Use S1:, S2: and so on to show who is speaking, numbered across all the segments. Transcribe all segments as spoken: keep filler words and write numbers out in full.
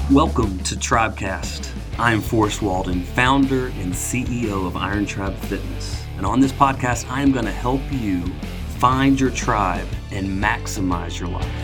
S1: Welcome to Tribecast. I am Forrest Walden, founder and C E O of Iron Tribe Fitness. And on this podcast, I am going to help you find your tribe and maximize your life.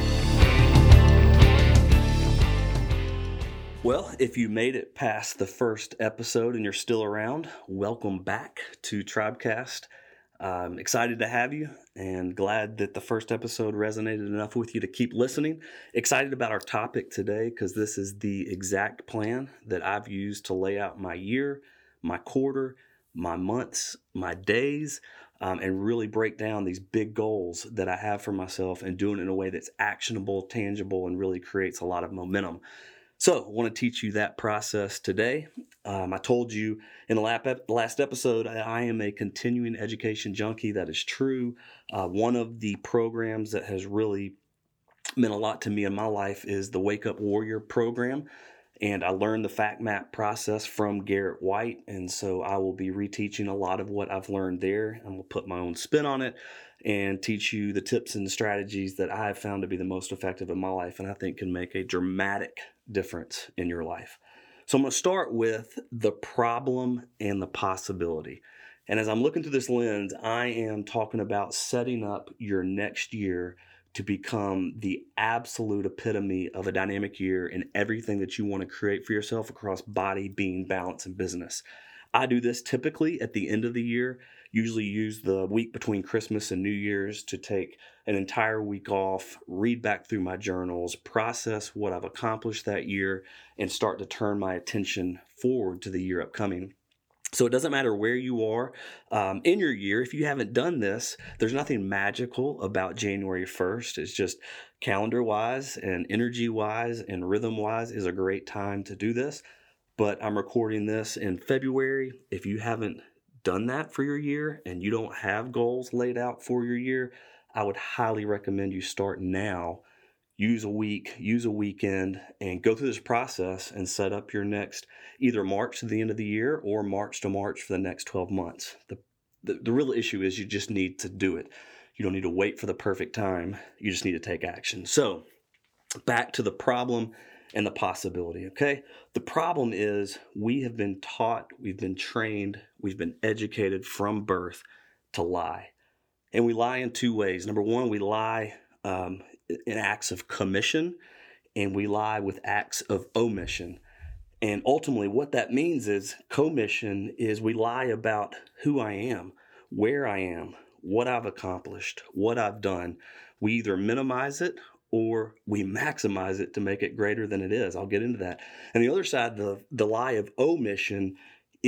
S1: Well, if you made it past the first episode and you're still around, welcome back to Tribecast. I'm excited to have you and glad that the first episode resonated enough with you to keep listening. Excited about our topic today because this is the exact plan that I've used to lay out my year, my quarter, my months, my days, um, and really break down these big goals that I have for myself and do it in a way that's actionable, tangible, and really creates a lot of momentum. So I want to teach you that process today. Um, I told you in the last episode, I am a continuing education junkie. That is true. Uh, one of the programs that has really meant a lot to me in my life is the Wake Up Warrior program. And I learned the Fact Map process from Garrett White. And so I will be reteaching a lot of what I've learned there. I'm going to put my own spin on it and teach you the tips and strategies that I have found to be the most effective in my life and I think can make a dramatic difference in your life. So I'm going to start with the problem and the possibility. And as I'm looking through this lens, I am talking about setting up your next year to become the absolute epitome of a dynamic year in everything that you want to create for yourself across body, being, balance, and business. I do this typically at the end of the year, usually use the week between Christmas and New Year's to take an entire week off, read back through my journals, process what I've accomplished that year, and start to turn my attention forward to the year upcoming. So it doesn't matter where you are um, in your year. If you haven't done this, there's nothing magical about January first. It's just calendar-wise and energy-wise and rhythm-wise is a great time to do this. But I'm recording this in February. If you haven't done that for your year and you don't have goals laid out for your year, I would highly recommend you start now. Use a week, use a weekend, and go through this process and set up your next either March to the end of the year or March to March for the next twelve months. The, the, the real issue is you just need to do it. You don't need to wait for the perfect time. You just need to take action. So back to the problem and the possibility, okay? The problem is we have been taught, we've been trained, we've been educated from birth to lie. And we lie in two ways. Number one, we lie um, in acts of commission, and we lie with acts of omission. And ultimately what that means is commission is we lie about who I am, where I am, what I've accomplished, what I've done. We either minimize it or we maximize it to make it greater than it is. I'll get into that. And the other side, the, the lie of omission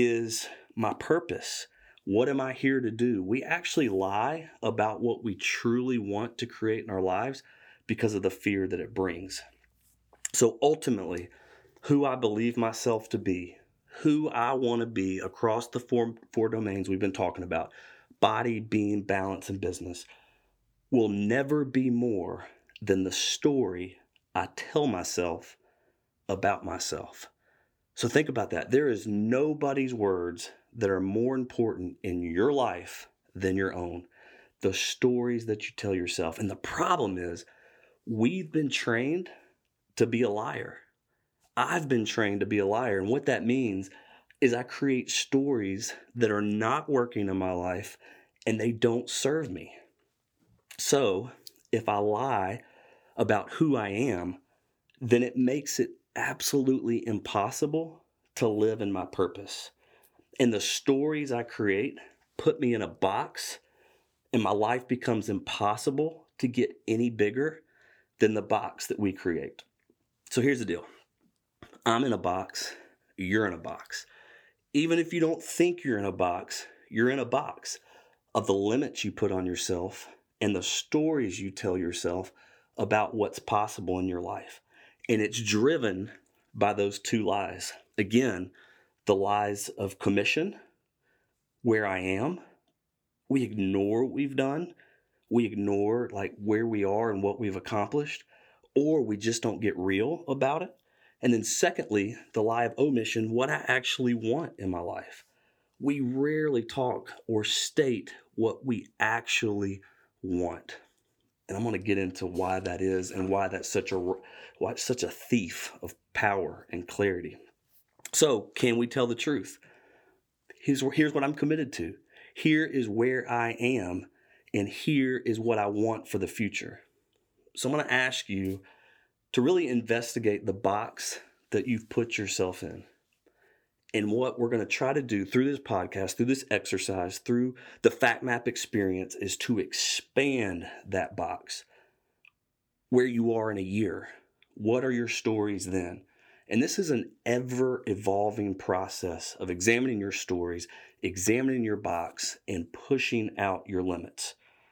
S1: is my purpose. What am I here to do? We actually lie about what we truly want to create in our lives because of the fear that it brings. So ultimately, who I believe myself to be, who I want to be across the four, four domains we've been talking about, body, being, balance, and business, will never be more than the story I tell myself about myself. So think about that. There is nobody's words that are more important in your life than your own. The stories that you tell yourself. And the problem is we've been trained to be a liar. I've been trained to be a liar. And what that means is I create stories that are not working in my life and they don't serve me. So if I lie about who I am, then it makes it absolutely impossible to live in my purpose. And the stories I create put me in a box, and my life becomes impossible to get any bigger than the box that we create. So here's the deal. I'm in a box, you're in a box. Even if you don't think you're in a box, you're in a box of the limits you put on yourself and the stories you tell yourself about what's possible in your life. And it's driven by those two lies. Again, the lies of commission, where I am. We ignore what we've done. We ignore like where we are and what we've accomplished, or we just don't get real about it. And then secondly, the lie of omission, what I actually want in my life. We rarely talk or state what we actually want. And I'm going to get into why that is and why that's such a why it's such a thief of power and clarity. So, can we tell the truth? Here's, here's what I'm committed to. Here is where I am, and here is what I want for the future. So I'm going to ask you to really investigate the box that you've put yourself in. And what we're going to try to do through this podcast, through this exercise, through the Fact Map experience is to expand that box. Where you are in a year. What are your stories then? And this is an ever-evolving process of examining your stories, examining your box, and pushing out your limits.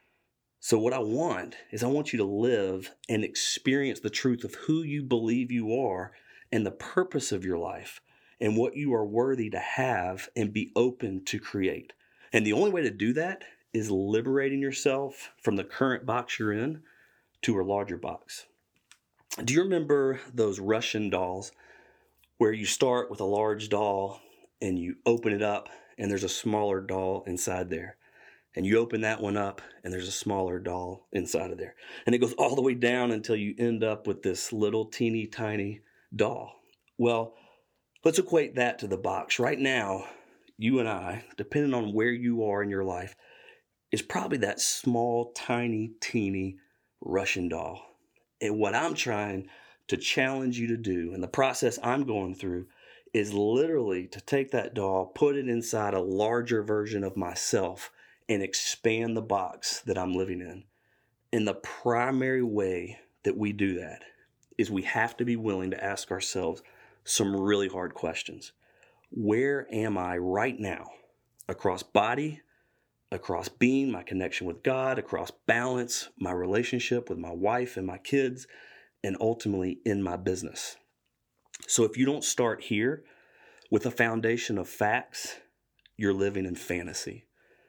S1: So what I want is I want you to live and experience the truth of who you believe you are and the purpose of your life and what you are worthy to have and be open to create. And the only way to do that is liberating yourself from the current box you're in to a larger box. Do you remember those Russian dolls where you start with a large doll and you open it up and there's a smaller doll inside there? And you open that one up and there's a smaller doll inside of there. And it goes all the way down until you end up with this little teeny tiny doll. Well, let's equate that to the box. Right now, you and I, depending on where you are in your life, is probably that small, tiny, teeny Russian doll. And what I'm trying to challenge you to do, and the process I'm going through, is literally to take that doll, put it inside a larger version of myself, and expand the box that I'm living in. And the primary way that we do that is we have to be willing to ask ourselves some really hard questions. Where am I right now? Across body, across being, my connection with God, across balance, my relationship with my wife and my kids, and ultimately in my business. So if you don't start here with a foundation of facts, you're living in fantasy.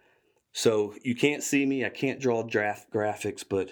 S1: So you can't see me, I can't draw draft graphics, but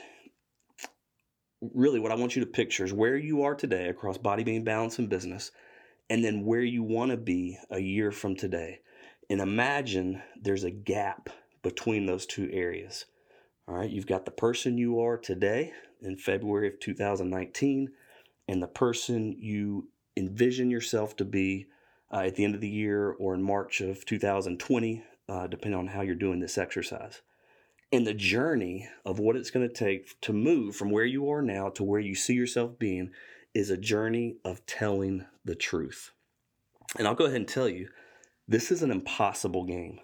S1: really what I want you to picture is where you are today across body, being, balance, and business, and then where you want to be a year from today. And imagine there's a gap between those two areas. All right, you've got the person you are today in February of two thousand nineteen and the person you envision yourself to be uh, at the end of the year or in March of two thousand twenty, uh, depending on how you're doing this exercise. And the journey of what it's going to take to move from where you are now to where you see yourself being is a journey of telling the truth. And I'll go ahead and tell you, this is an impossible game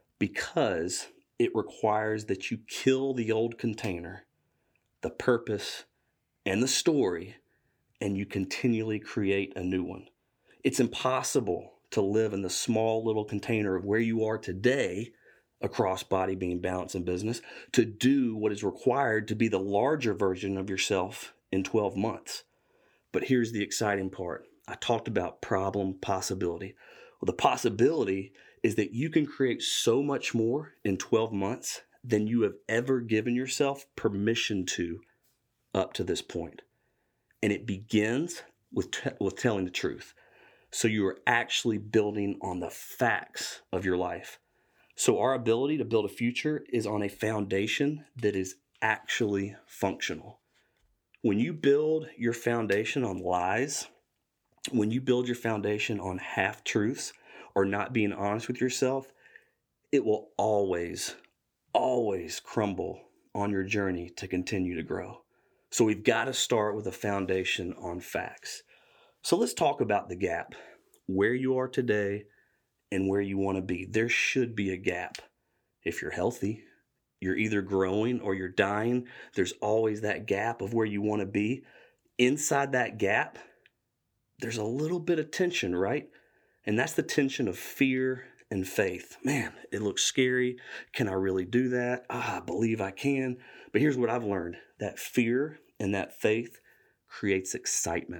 S1: because it requires that you kill the old container, the purpose, and the story, and you continually create a new one. It's impossible to live in the small little container of where you are today across body, being, balance, and business to do what is required to be the larger version of yourself in twelve months. But here's the exciting part. I talked about problem possibility. Well, the possibility is that you can create so much more in twelve months than you have ever given yourself permission to up to this point. And it begins with, t- with telling the truth. So you are actually building on the facts of your life. So our ability to build a future is on a foundation that is actually functional. When you build your foundation on lies, when you build your foundation on half-truths or not being honest with yourself, it will always, always crumble on your journey to continue to grow. So we've got to start with a foundation on facts. So let's talk about the gap, where you are today and where you want to be. There should be a gap. If you're healthy, you're either growing or you're dying. There's always that gap of where you want to be. Inside that gap, there's a little bit of tension, right? And that's the tension of fear and faith. Man, it looks scary. Can I really do that? Ah, I believe I can. But here's what I've learned. That fear and that faith creates excitement.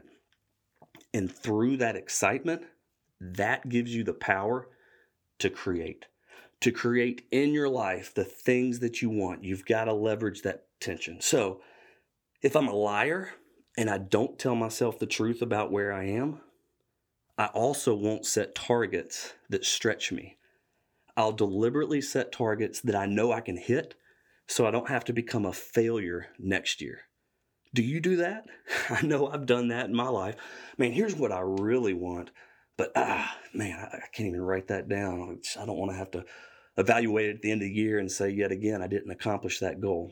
S1: And through that excitement, that gives you the power to create. To create in your life the things that you want. You've got to leverage that tension. So if I'm a liar and I don't tell myself the truth about where I am, I also won't set targets that stretch me. I'll deliberately set targets that I know I can hit so I don't have to become a failure next year. Do you do that? I know I've done that in my life. Man, here's what I really want, but ah, man, I, I can't even write that down. I don't want to have to evaluate it at the end of the year and say yet again, I didn't accomplish that goal.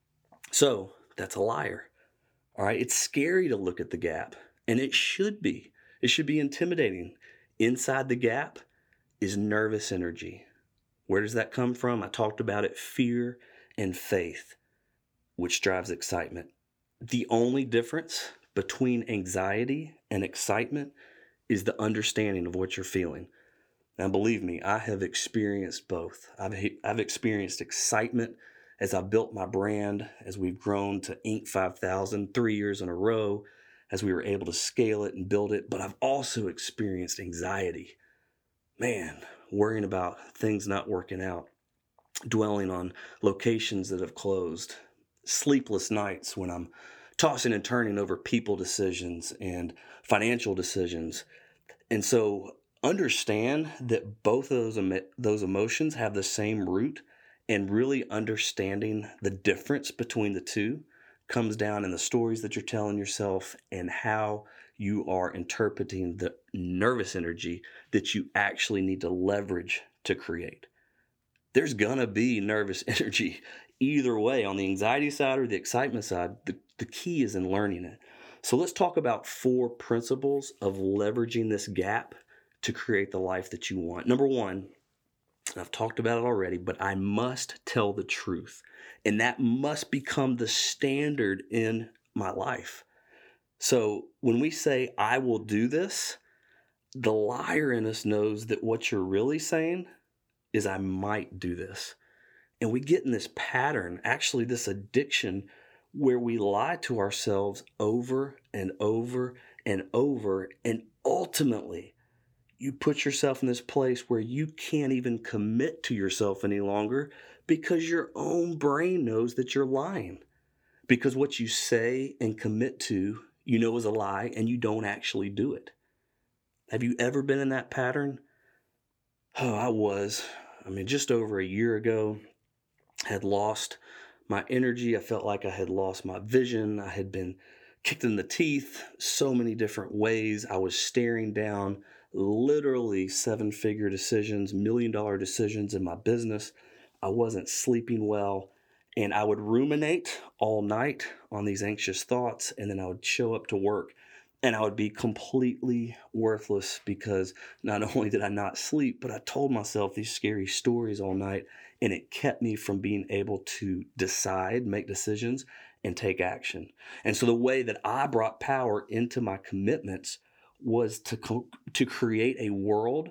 S1: So that's a liar. All right. It's scary to look at the gap, and it should be. It should be intimidating. Inside the gap is nervous energy. Where does that come from? I talked about it, fear and faith, which drives excitement. The only difference between anxiety and excitement is the understanding of what you're feeling. Now, believe me, I have experienced both. I've, I've experienced excitement as I've built my brand, as we've grown to Inc five thousand three years in a row, as we were able to scale it and build it. But I've also experienced anxiety. Man, worrying about things not working out, dwelling on locations that have closed, sleepless nights when I'm tossing and turning over people decisions and financial decisions. And so understand that both of those, em- those emotions have the same root, and really understanding the difference between the two comes down in the stories that you're telling yourself and how you are interpreting the nervous energy that you actually need to leverage to create. There's gonna be nervous energy either way, on the anxiety side or the excitement side. The, the key is in learning it. So let's talk about four principles of leveraging this gap to create the life that you want. Number one, I've talked about it already, but I must tell the truth. And that must become the standard in my life. So when we say, I will do this, the liar in us knows that what you're really saying is, I might do this. And we get in this pattern, actually this addiction, where we lie to ourselves over and over and over. And ultimately, you put yourself in this place where you can't even commit to yourself any longer because your own brain knows that you're lying. Because what you say and commit to, you know is a lie, and you don't actually do it. Have you ever been in that pattern? Oh, I was. I mean, just over a year ago, had lost my energy. I felt like I had lost my vision. I had been kicked in the teeth so many different ways. I was staring down literally seven-figure decisions, million-dollar decisions in my business. I wasn't sleeping well, and I would ruminate all night on these anxious thoughts, and then I would show up to work, and I would be completely worthless because not only did I not sleep, but I told myself these scary stories all night, and it kept me from being able to decide, make decisions, and take action. And so the way that I brought power into my commitments was to co- to create a world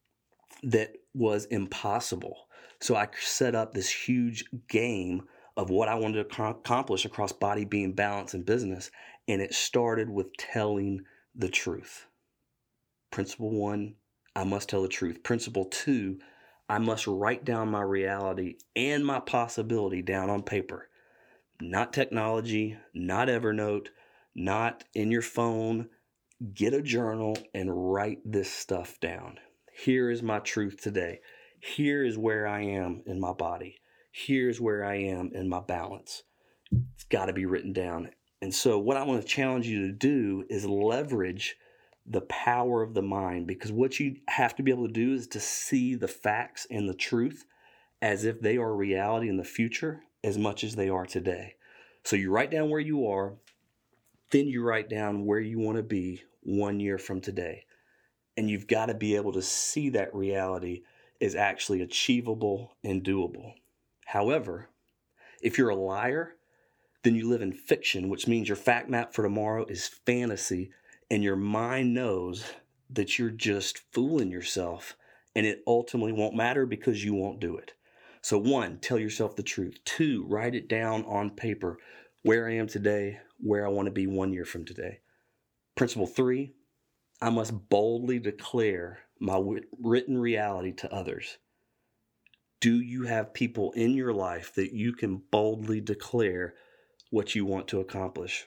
S1: that was impossible. So I set up this huge game of what I wanted to accomplish across body, being, balance, and business. And it started with telling the truth. Principle one, I must tell the truth. Principle two, I must write down my reality and my possibility down on paper. Not technology, not Evernote, not in your phone. Get a journal and write this stuff down. Here is my truth today. Here is where I am in my body. Here's where I am in my balance. It's got to be written down. And so what I want to challenge you to do is leverage the power of the mind, because what you have to be able to do is to see the facts and the truth as if they are reality in the future as much as they are today. So you write down where you are, then you write down where you want to be one year from today. And you've got to be able to see that reality is actually achievable and doable. However, if you're a liar, then you live in fiction, which means your fact map for tomorrow is fantasy, and your mind knows that you're just fooling yourself, and it ultimately won't matter because you won't do it. So one, tell yourself the truth. Two, write it down on paper, where I am today, where I want to be one year from today. Principle three, I must boldly declare my written reality to others. Do you have people in your life that you can boldly declare what you want to accomplish?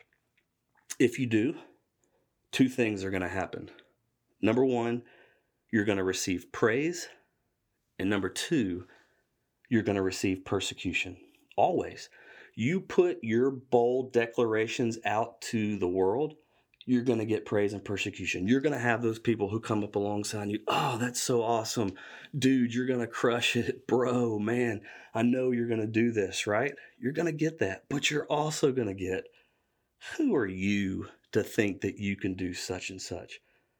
S1: If you do, two things are going to happen. Number one, you're going to receive praise. And number two, you're going to receive persecution. Always. You put your bold declarations out to the world, you're going to get praise and persecution. You're going to have those people who come up alongside you. Oh, that's so awesome. Dude, you're going to crush it. Bro, man, I know you're going to do this, right? You're going to get that. But you're also going to get, who are you to think that you can do such and such?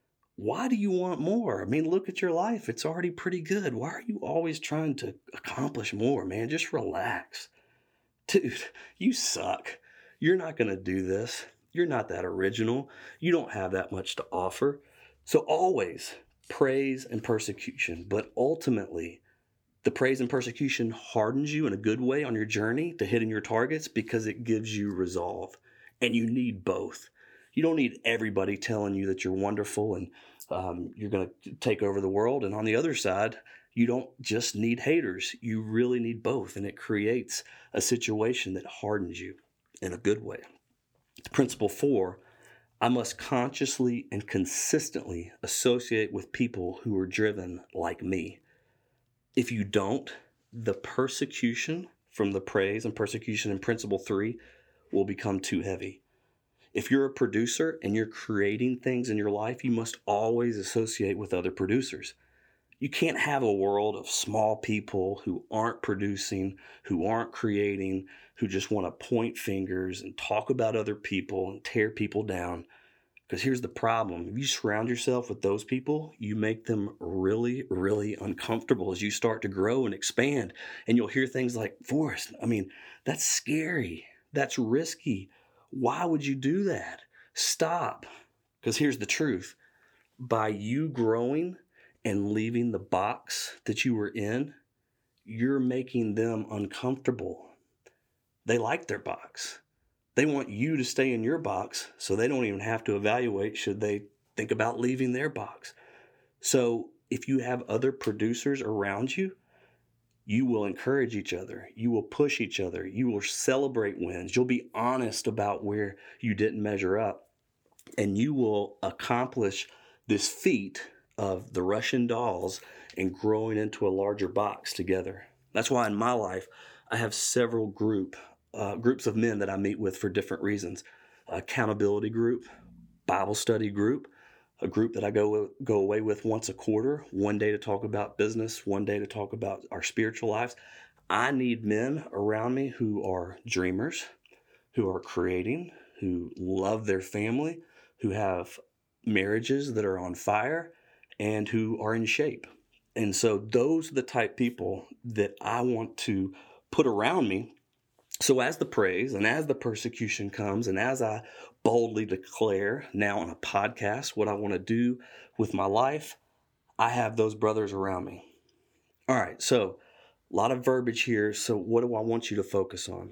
S1: Why do you want more? I mean, look at your life. It's already pretty good. Why are you always trying to accomplish more, man? Just relax. Dude, you suck. You're not going to do this. You're not that original. You don't have that much to offer. So always praise and persecution. But ultimately, the praise and persecution hardens you in a good way on your journey to hitting your targets because it gives you resolve. And you need both. You don't need everybody telling you that you're wonderful and um, you're going to take over the world. And on the other side, you don't just need haters. You really need both. And it creates a situation that hardens you in a good way. Principle four, I must consciously and consistently associate with people who are driven like me. If you don't, the persecution from the praise and persecution in principle three will become too heavy. If you're a producer and you're creating things in your life, you must always associate with other producers. You can't have a world of small people who aren't producing, who aren't creating, who just want to point fingers and talk about other people and tear people down. Because here's the problem. If you surround yourself with those people, you make them really, really uncomfortable as you start to grow and expand. And you'll hear things like, Forrest, I mean, that's scary. That's risky. Why would you do that? Stop. Because here's the truth. By you growing and leaving the box that you were in, you're making them uncomfortable. They like their box. They want you to stay in your box so they don't even have to evaluate should they think about leaving their box. So if you have other producers around you, you will encourage each other. You will push each other. You will celebrate wins. You'll be honest about where you didn't measure up. And you will accomplish this feat of the Russian dolls and growing into a larger box together. That's why in my life, I have several group uh, groups of men that I meet with for different reasons. Accountability group, Bible study group, a group that I go go away with once a quarter, one day to talk about business, one day to talk about our spiritual lives. I need men around me who are dreamers, who are creating, who love their family, who have marriages that are on fire, and who are in shape. And so those are the type people that I want to put around me. So as the praise and as the persecution comes, and as I boldly declare now on a podcast what I want to do with my life, I have those brothers around me. All right, so a lot of verbiage here. So what do I want you to focus on?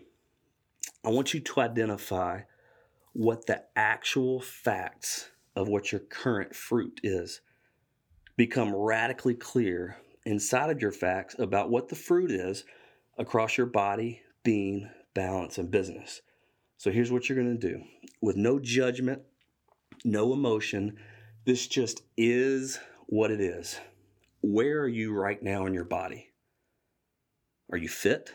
S1: I want you to identify what the actual facts of what your current fruit is. Become radically clear inside of your facts about what the fruit is across your body, being, balance, and business. So here's what you're going to do. With no judgment, no emotion, this just is what it is. Where are you right now in your body? Are you fit?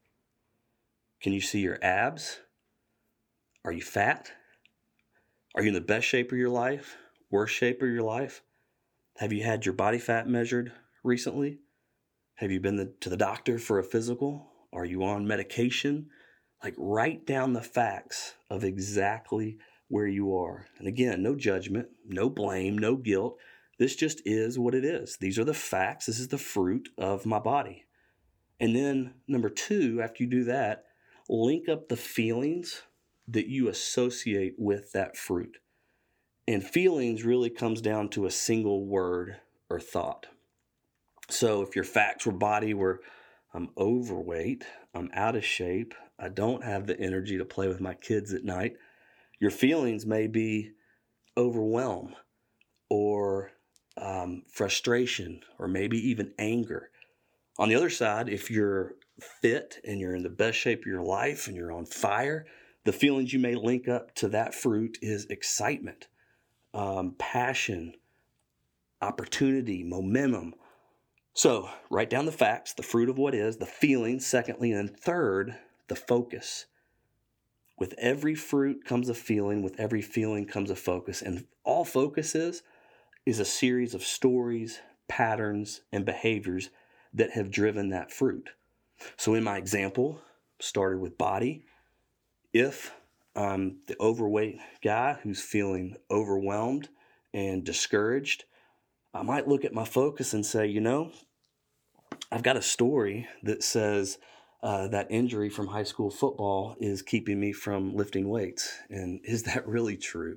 S1: Can you see your abs? Are you fat? Are you in the best shape of your life? Worst shape of your life? Have you had your body fat measured recently? Have you been the, to the doctor for a physical? Are you on medication? Like, write down the facts of exactly where you are. And again, no judgment, no blame, no guilt. This just is what it is. These are the facts. This is the fruit of my body. And then number two, after you do that, link up the feelings that you associate with that fruit. And feelings really comes down to a single word or thought. So if your facts were body were, I'm overweight, I'm out of shape, I don't have the energy to play with my kids at night, your feelings may be overwhelm or um, frustration or maybe even anger. On the other side, if you're fit and you're in the best shape of your life and you're on fire, the feelings you may link up to that fruit is excitement, um, passion, opportunity, momentum. So write down the facts, the fruit of what is, the feelings, secondly, and third, the focus. With every fruit comes a feeling, with every feeling comes a focus. And all focus is, is a series of stories, patterns, and behaviors that have driven that fruit. So in my example, started with body. If I'm the overweight guy who's feeling overwhelmed and discouraged, I might look at my focus and say, you know, I've got a story that says uh, that injury from high school football is keeping me from lifting weights. And is that really true?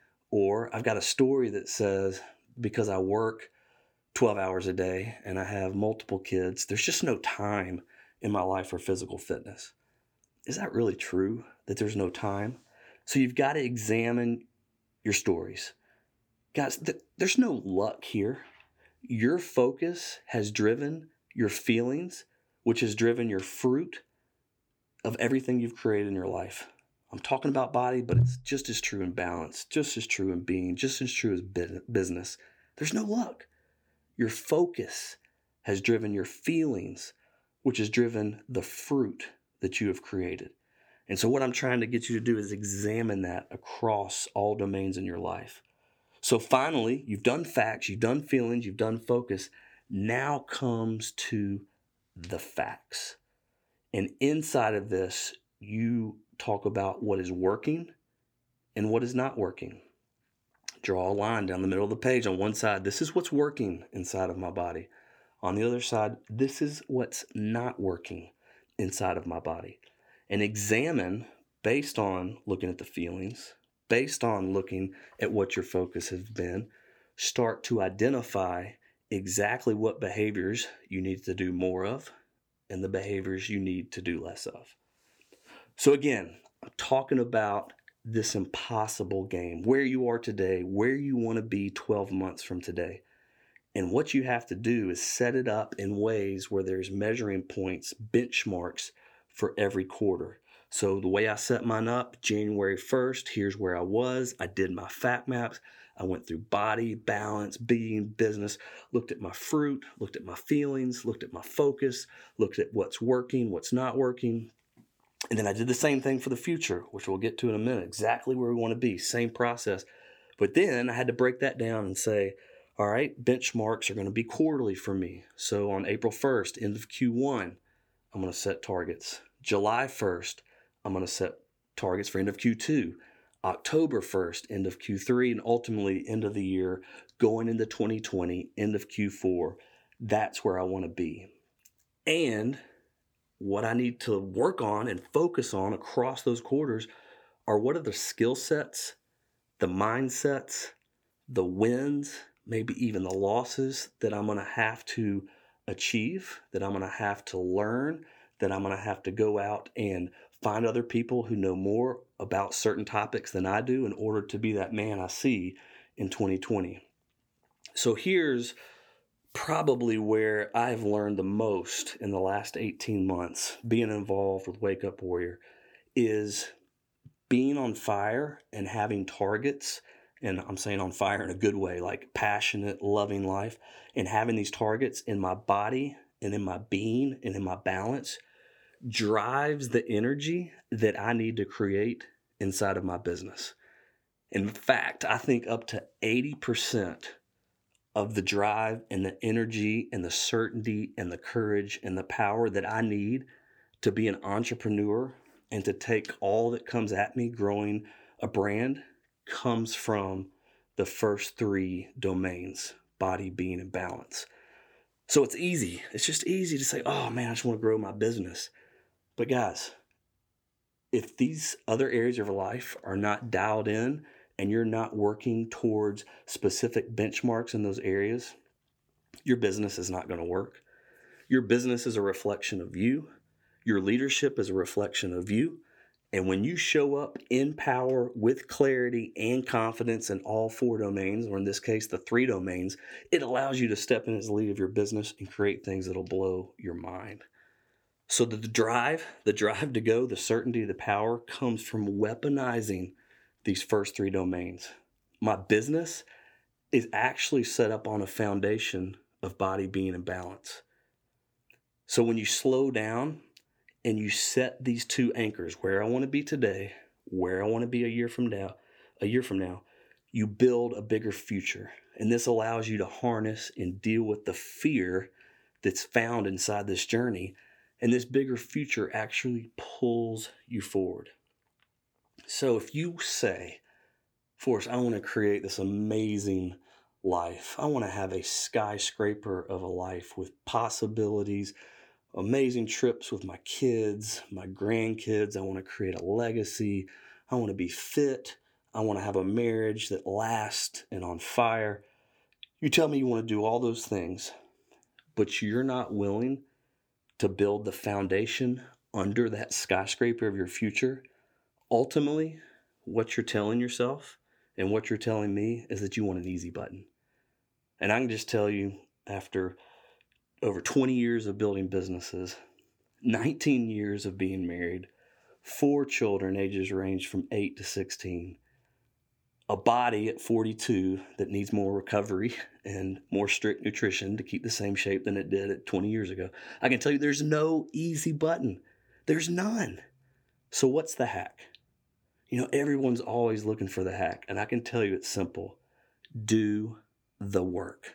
S1: Or I've got a story that says because I work twelve hours a day and I have multiple kids, there's just no time in my life for physical fitness. Is that really true that there's no time? So you've got to examine your stories. Guys, th- there's no luck here. Your focus has driven your feelings, which has driven your fruit of everything you've created in your life. I'm talking about body, but it's just as true in balance, just as true in being, just as true as business. There's no luck. Your focus has driven your feelings, which has driven the fruit that you have created. And so what I'm trying to get you to do is examine that across all domains in your life. So finally, you've done facts, you've done feelings, you've done focus. Now comes to the facts. And inside of this, you talk about what is working and what is not working. Draw a line down the middle of the page. On one side, this is what's working inside of my body. On the other side, this is what's not working inside of my body. And examine based on looking at the feelings, based on looking at what your focus has been, start to identify exactly what behaviors you need to do more of and the behaviors you need to do less of. So again, I'm talking about this impossible game, where you are today, where you want to be twelve months from today. And what you have to do is set it up in ways where there's measuring points, benchmarks for every quarter. So the way I set mine up, January first, here's where I was. I did my fat maps. I went through body, balance, being, business, looked at my fruit, looked at my feelings, looked at my focus, looked at what's working, what's not working. And then I did the same thing for the future, which we'll get to in a minute, exactly where we want to be, same process. But then I had to break that down and say, all right, benchmarks are going to be quarterly for me. So on April first, end of Q one, I'm going to set targets. July first, I'm going to set targets for end of Q two. October first, end of Q three, and ultimately end of the year, going into twenty twenty, end of Q four. That's where I want to be. And what I need to work on and focus on across those quarters are what are the skill sets, the mindsets, the wins, maybe even the losses that I'm going to have to achieve, that I'm going to have to learn, that I'm going to have to go out and find other people who know more about certain topics than I do in order to be that man I see in twenty twenty. So here's probably where I've learned the most in the last eighteen months being involved with Wake Up Warrior is being on fire and having targets. And I'm saying on fire in a good way, like passionate, loving life, and having these targets in my body and in my being and in my balance drives the energy that I need to create inside of my business. In fact, I think up to eighty percent of the drive and the energy and the certainty and the courage and the power that I need to be an entrepreneur and to take all that comes at me growing a brand comes from the first three domains: body, being, and balance. So it's easy. It's just easy to say, oh man, I just want to grow my business. But guys, if these other areas of your life are not dialed in and you're not working towards specific benchmarks in those areas, your business is not going to work. Your business is a reflection of you. Your leadership is a reflection of you. And when you show up in power with clarity and confidence in all four domains, or in this case, the three domains, it allows you to step in as the lead of your business and create things that'll blow your mind. So the drive, the drive to go, the certainty, the power comes from weaponizing these first three domains. My business is actually set up on a foundation of body, being, and balance. So when you slow down and you set these two anchors, where I want to be today, where I want to be a year from now, a year from now, you build a bigger future. And this allows you to harness and deal with the fear that's found inside this journey. And this bigger future actually pulls you forward. So if you say, Forrest, I want to create this amazing life. I want to have a skyscraper of a life with possibilities, amazing trips with my kids, my grandkids. I want to create a legacy. I want to be fit. I want to have a marriage that lasts and on fire. You tell me you want to do all those things, but you're not willing to build the foundation under that skyscraper of your future. Ultimately, what you're telling yourself and what you're telling me is that you want an easy button. And I can just tell you, after over twenty years of building businesses, nineteen years of being married, four children, ages range from eight to sixteen, a body at forty-two that needs more recovery and more strict nutrition to keep the same shape than it did at twenty years ago. I can tell you there's no easy button. There's none. So what's the hack? You know, everyone's always looking for the hack, and I can tell you it's simple. Do the work.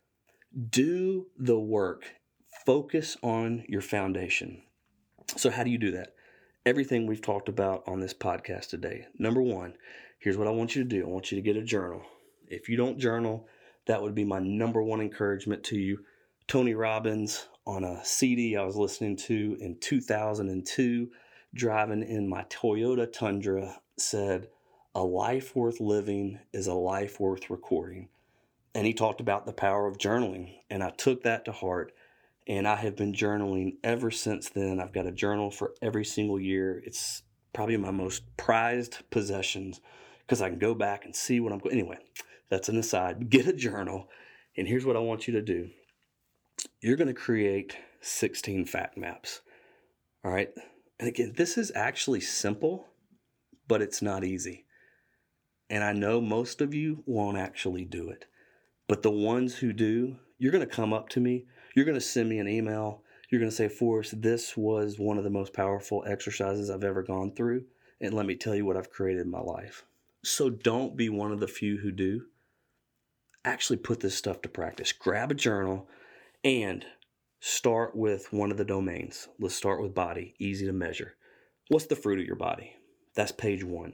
S1: Do the work. Focus on your foundation. So how do you do that? Everything we've talked about on this podcast today. Number one, here's what I want you to do. I want you to get a journal. If you don't journal, that would be my number one encouragement to you. Tony Robbins, on a C D I was listening to in two thousand two, driving in my Toyota Tundra, said, "A life worth living is a life worth recording." And he talked about the power of journaling. And I took that to heart. And I have been journaling ever since then. I've got a journal for every single year. It's probably my most prized possessions because I can go back and see what I'm going. Anyway, that's an aside. Get a journal. And here's what I want you to do. You're going to create sixteen fact maps. All right. And again, this is actually simple, but it's not easy. And I know most of you won't actually do it. But the ones who do, you're going to come up to me. You're going to send me an email. You're going to say, Forrest, this was one of the most powerful exercises I've ever gone through. And let me tell you what I've created in my life. So don't be one of the few who do. Actually put this stuff to practice. Grab a journal and start with one of the domains. Let's start with body, easy to measure. What's the fruit of your body? That's page one.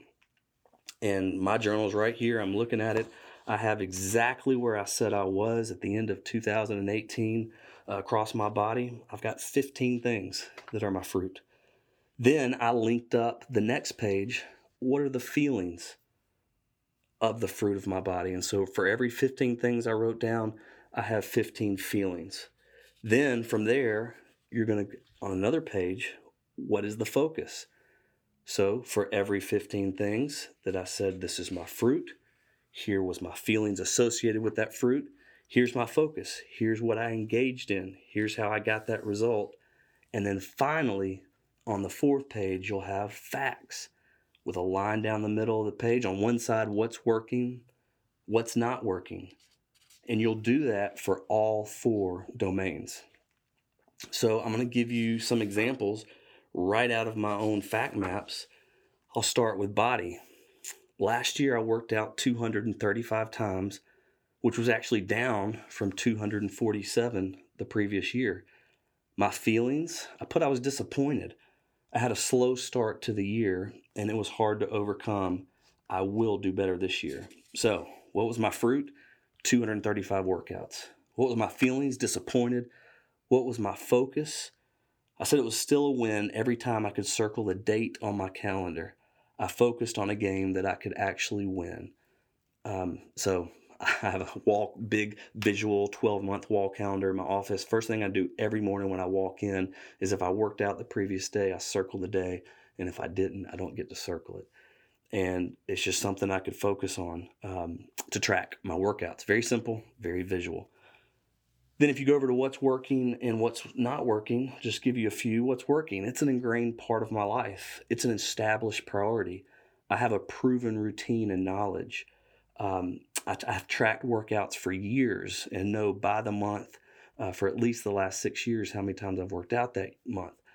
S1: And my journal is right here. I'm looking at it. I have exactly where I said I was at the end of two thousand eighteen uh, across my body. I've got fifteen things that are my fruit. Then I linked up the next page. What are the feelings of the fruit of my body? And so for every fifteen things I wrote down, I have fifteen feelings. Then from there, you're going to, on another page, what is the focus? So for every fifteen things that I said, this is my fruit, here was my feelings associated with that fruit, here's my focus, here's what I engaged in, here's how I got that result. And then finally, on the fourth page, you'll have facts with a line down the middle of the page. On one side, what's working, what's not working. And you'll do that for all four domains. So I'm going to give you some examples right out of my own fact maps. I'll start with body. Last year, I worked out two hundred thirty-five times, which was actually down from two hundred forty-seven the previous year. My feelings, I put I was disappointed. I had a slow start to the year, and it was hard to overcome. I will do better this year. So, what was my fruit? two hundred thirty-five workouts. What was my feelings? Disappointed. What was my focus? I said it was still a win every time I could circle a date on my calendar. I focused on a game that I could actually win. Um, so I have a wall, big visual twelve-month wall calendar in my office. First thing I do every morning when I walk in is if I worked out the previous day, I circle the day. And if I didn't, I don't get to circle it. And it's just something I could focus on um, to track my workouts. Very simple, very visual. Then if you go over to what's working and what's not working, just give you a few. What's working? It's an ingrained part of my life. It's an established priority. I have a proven routine and knowledge. Um, I, I've tracked workouts for years and know by the month uh, for at least the last six years how many times I've worked out that month.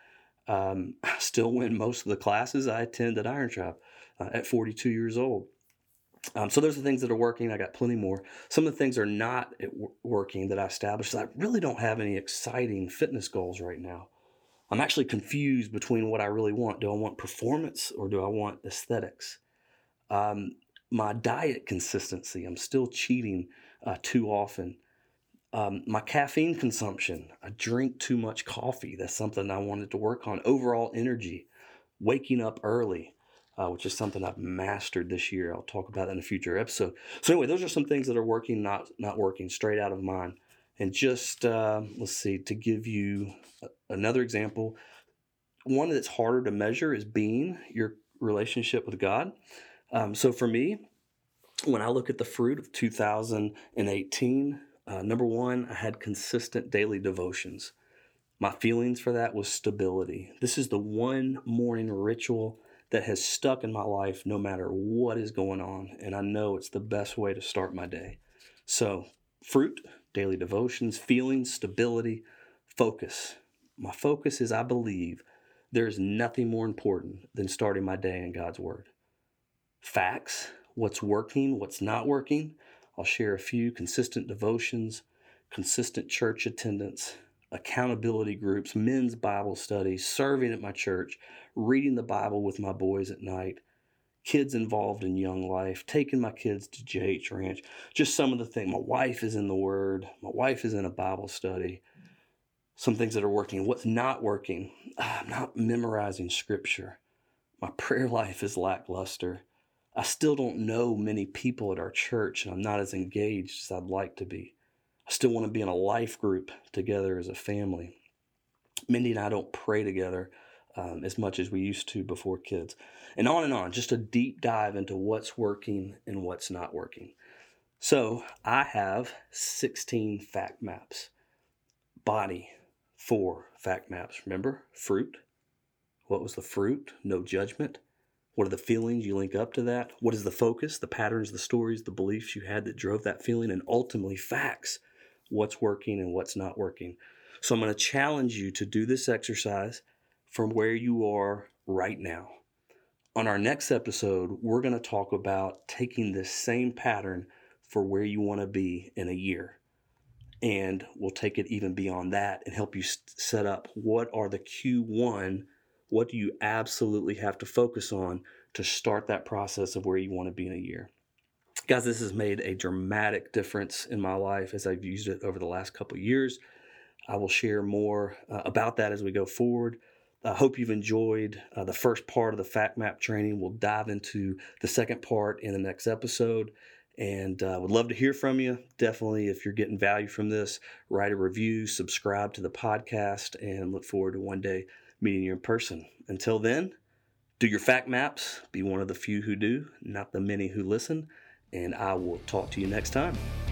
S1: Um, I still win most of the classes I attend at Iron Tribe uh, at forty-two years old. Um, so those are the things that are working. I got plenty more. Some of the things are not at w- working that I established. I really don't have any exciting fitness goals right now. I'm actually confused between what I really want. Do I want performance or do I want aesthetics? Um, my diet consistency, I'm still cheating uh, too often. Um, my caffeine consumption, I drink too much coffee. That's something I wanted to work on. Overall energy, waking up early, uh, which is something I've mastered this year. I'll talk about that in a future episode. So anyway, those are some things that are working, not not working, straight out of mine. And just uh, let's see, to give you another example, one that's harder to measure is being your relationship with God. Um, so for me, when I look at the fruit of two thousand eighteen, uh, number one, I had consistent daily devotions. My feelings for that was stability. This is the one morning ritual that has stuck in my life no matter what is going on, and I know it's the best way to start my day. So, fruit, daily devotions, feelings, stability, focus. My focus is I believe there is nothing more important than starting my day in God's Word. Facts, what's working, what's not working. I'll share a few: consistent devotions, consistent church attendance, accountability groups, men's Bible studies, serving at my church, reading the Bible with my boys at night, kids involved in Young Life, taking my kids to J H Ranch, just some of the things. My wife is in the Word. My wife is in a Bible study. Some things that are working. What's not working? I'm not memorizing Scripture. My prayer life is lackluster. I still don't know many people at our church, and I'm not as engaged as I'd like to be. I still want to be in a life group together as a family. Mindy and I don't pray together um, as much as we used to before kids. And on and on, just a deep dive into what's working and what's not working. So I have sixteen fact maps. Body, four fact maps. Remember, fruit. What was the fruit? No judgment. What are the feelings you link up to that? What is the focus, the patterns, the stories, the beliefs you had that drove that feeling? And ultimately, facts. What's working and what's not working. So I'm going to challenge you to do this exercise from where you are right now. On our next episode, we're going to talk about taking this same pattern for where you want to be in a year. And we'll take it even beyond that and help you set up what are the Q one, what do you absolutely have to focus on to start that process of where you want to be in a year. Guys, this has made a dramatic difference in my life as I've used it over the last couple of years. I will share more uh, about that as we go forward. I hope you've enjoyed uh, the first part of the Fact Map training. We'll dive into the second part in the next episode, and uh, would love to hear from you. Definitely, if you're getting value from this, write a review, subscribe to the podcast, and look forward to one day meeting you in person. Until then, do your fact maps. Be one of the few who do, not the many who listen. And I will talk to you next time.